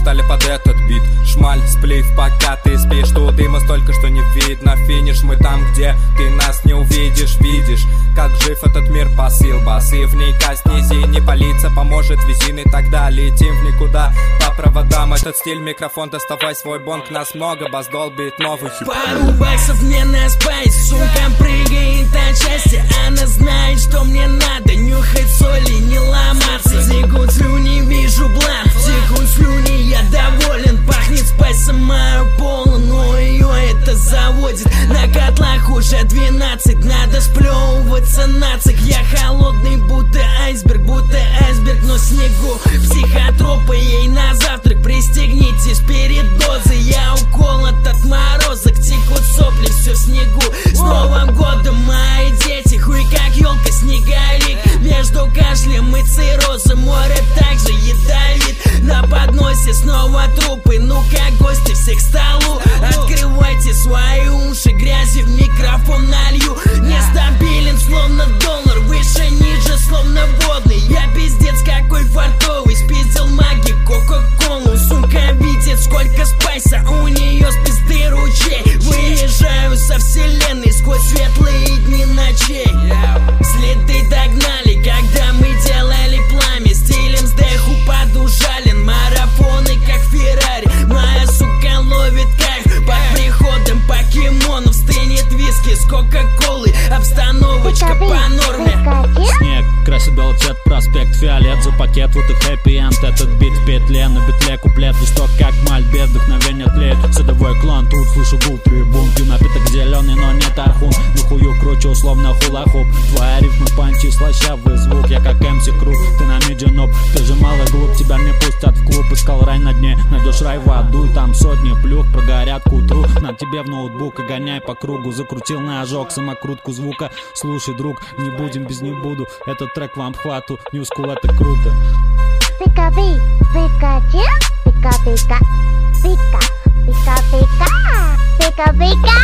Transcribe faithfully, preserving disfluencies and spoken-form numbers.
встали под этот бит. Шмаль, сплив, пока ты спишь. Тут дыма столько, что не видно финиш. Мы там, где ты нас не увидишь. Видишь, как жив этот мир, посыл. Басы вника снизи, не палиться поможет визины. Тогда летим в никуда по проводам. Этот стиль, микрофон, доставай свой бонг. Нас много, бас долбит новый хип. Пару баксов мне на спайс. Сумка прыгает от счастья. Она знает, что мне надо. Нюхать соли, не ломаться. Текут слюни, вижу бланк. Текут слюни, я доволен. Пахнет спайсом, мою полон. Ой-ой, это заводит. На котлах уже двенадцать. Надо сплевываться нацик. Я холодный, будто айсберг. Будто айсберг, но снегу. Психотропы ей на завтрак. Пристегнитесь перед дозой. Я уколот от морозок. Текут сопли, все в снегу. С Новым годом, мои дети. Хуй как елка, снеговик. Между кашлем и циррозом море также ядовит. На подносе снова трупы. Ну-ка, гости, все к столу. Открывайте свои уши. Грязи в микрофон налью. Нестабилен, словно доллар. Выше, ниже, словно водный. Я пиздец какой фартовый. Спиздил маги кока-колу. Сумка видит, сколько спайса. У нее с пизды ручей. Выезжаю со вселенной сквозь светлые дни ночей. Следы догнали, когда мы делали пламя. Стилем с деху подужален. Марафоны как Феррари. Моя сука ловит кайф. Под приходом покемонов стынет виски с кока-колы. Обстановочка по норме. Снег красит белый цвет, проспект Фиолет. За пакет, вот и хэппи-энд. Этот бит в петле, на битле куплет. Листок как мольберт, вдохновение тлеет. Садовой клан, тут слышу гул трибун. Пью напиток зеленый, но не тархун. На хую кручу, условно хула-хуп. Твоя рифма панчи, слащавый звук. Я как эм си Крут, ты на миди-ноб. Ты же малый глуп, тебя не пустят в клуб. Искал рай на дне, найдешь рай в аду. И там сотни плюх прогорят к утру. На тебе в ноутбук и гоняй по кругу. Закрутил на ожог самокрутку звука. Слушай, друг, не будем без не буду. Этот трек вам хвату, New School, это круто. Пика-пи, пика-чу, пика-пика, пика, пика-пика, пика-пика.